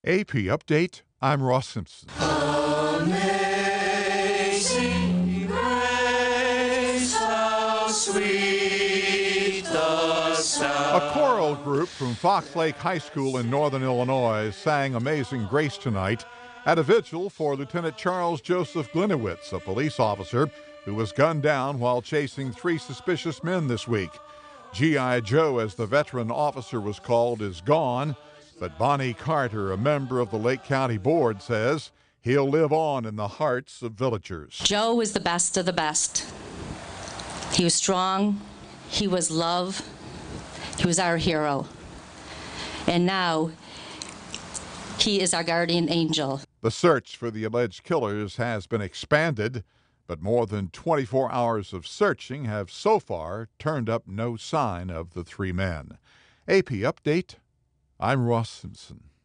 AP Update, I'm Ross Simpson. Amazing grace, how sweet the sound. A choral group from Fox Lake High School in northern Illinois sang Amazing Grace tonight at a vigil for Lieutenant Charles Joseph Glinowitz, a police officer who was gunned down while chasing 3 suspicious men this week. G.I. Joe, as the veteran officer was called, is gone, but Bonnie Carter, a member of the Lake County Board, says he'll live on in the hearts of villagers. Joe was the best of the best. He was strong. He was love. He was our hero. And now he is our guardian angel. The search for the alleged killers has been expanded, but more than 24 hours of searching have so far turned up no sign of the 3 men. AP Update, I'm Ross Simpson.